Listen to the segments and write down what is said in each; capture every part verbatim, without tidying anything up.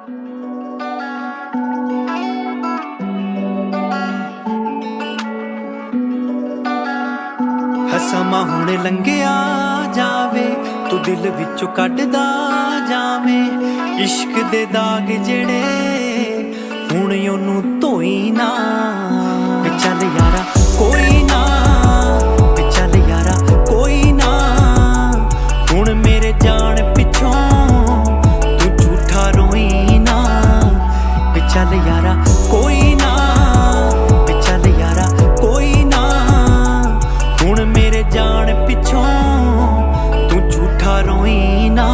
ਸਮਾਂ ਹੁਣ ਲੰਘਿਆ ਜਾਵੇ, ਤੂੰ ਦਿਲ ਵਿੱਚੋਂ ਕੱਢਦਾ ਜਾਵੇਂ ਇਸ਼ਕ ਦੇ ਦਾਗ ਜਿਹੜੇ ਹੁਣ ਉਹਨੂੰ ਧੋਈ ਨਾ। ਵੇ ਚੱਲ ਯਾਰਾ ਕੋਈ ਨਾ, ਵੇ ਚੱਲ ਯਾਰਾ ਕੋਈ ਨਾ, ਹੁਣ ਮੇਰੇ ਜਾਣ ਪਿੱਛੋਂ ਤੂੰ ਝੂਠਾ ਰੋਈ ਨਾ। ਵੇ ਚੱਲ ਯਾਰਾ ਕੋਈ ਨਾ, ਵੇ ਚੱਲ ਯਾਰਾ ਕੋਈ ਨਾ, ਹੁਣ ਮੇਰੇ ਜਾਣ ਪਿੱਛੋਂ ਤੂੰ ਝੂਠਾ ਰੋਈ ਨਾ।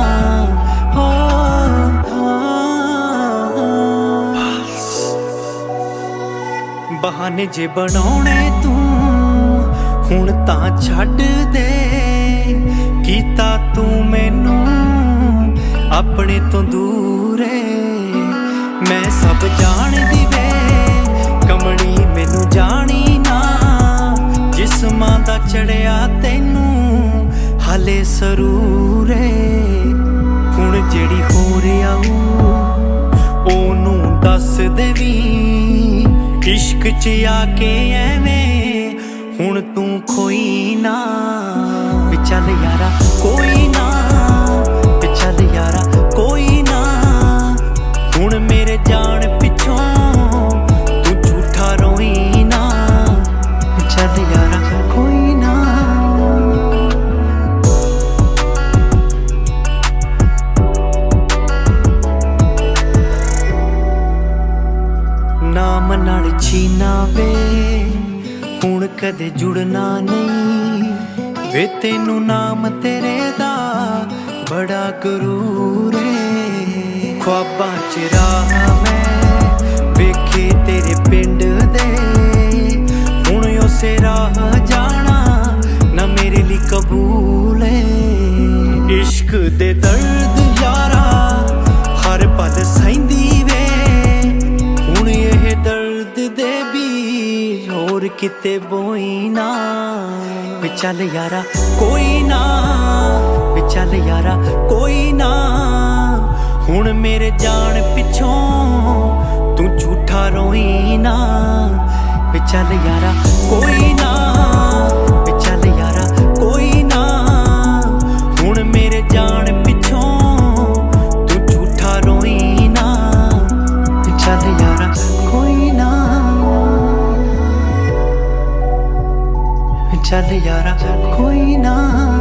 ਬਹਾਨੇ ਜੇ ਬਣਾਉਣੇ ਤੂੰ ਹੁਣ ਤਾਂ ਛੱਡ ਦੇ, ਕੀਤਾ ਤੂੰ ਮੈਨੂੰ ਆਪਣੇ ਤੋਂ ਦੂਰੇ। ਮੈਂ ਸਭ ਜਾਣਦੀ ਵੇ ਕਮਲੀ ਮੈਨੂੰ ਜਾਣੀ ਨਾ, ਜਿਸਮਾਂ ਦਾ ਚੜਿਆ ਤੈਨੂੰ ਹਾਲੇ ਸਰੂਰੇ। ਹੁਣ ਜਿਹੜੀ ਹੋ ਰਿਹਾ ਉਹਨੂੰ ਦੱਸ ਦੇਵੀਂ, ਇਸ਼ਕ ਚ ਆ ਕੇ ਐਵੇਂ ਹੁਣ ਤੂੰ ਖੋਈ ਨਾ। ਵੇ ਚੱਲ ਯਾਰਾ ਕੋਈ ਨਾ, ਵੇ ਚੱਲ ਯਾਰਾ ਕੋਈ ਨਾ, ਹੁਣ ਮੇਰੇ ਜਾਣ ਪਿੱਛੋਂ ਤੂੰ ਝੂਠਾ ਰੋਈ ਨਾ। ਵੇ ਚੱਲ ਯਾਰਾ ਕੋਈ ਨਾ। ਨਾਮ ਨਾਲ ਛੀਨਾ ਵੇ ਹੁਣ ਕਦੇ ਜੁੜਨਾ ਨਹੀਂ, ਵੇ ਤੈਨੂੰ ਨਾਮ ਤੇਰੇ ਦਾ ਬੜਾ ਗਰੂਰ ਏ। ਖ਼ਵਾਬਾਂ ਚ ਰਾਹ ਮੈਂ ਵੇਖੇ ਤੇਰੇ ਪਿੰਡ ਦੇ, ਹੁਣ ਉਸੇ ਰਾਹ ਜਾਣਾ ਨਾ ਮੇਰੇ ਲਈ ਕਬੂਲ ਏ। ਇਸ਼ਕ ਦੇ ਦਰਦ ਯਾਰਾ ਹਰ ਪਲ ਸਹਿੰਦੀ ਵੇ, ਹੁਣ ਇਹ ਦਰਦ ਦੇ ਵੀ ਹੋਰ ਕਿਤੇ ਬੋਈ ਨਾ। ਵੇ ਚੱਲ ਯਾਰਾ ਕੋਈ ਨਾ, ਵੇ ਚੱਲ ਯਾਰਾ ਕੋਈ ਨਾ, ਹੁਣ ਮੇਰੇ ਜਾਣ ਪਿੱਛੋਂ ਤੂੰ ਝੂਠਾ ਰੋਈ ਨਾ। ਵੇ ਚੱਲ ਯਾਰਾ ਕੋਈ ਨਾ, ਵੇ ਚੱਲ ਯਾਰਾ ਕੋਈ ਨਾ, ਹੁਣ ਮੇਰੇ ਜਾਣ ਪਿੱਛੋਂ ਤੂੰ ਝੂਠਾ ਰੋਈ ਨਾ। ਵੇ ਚੱਲ ਯਾਰਾ ਕੋਈ ਨਾ, ਵੇ ਚੱਲ ਯਾਰਾ ਕੋਈ ਨਾ।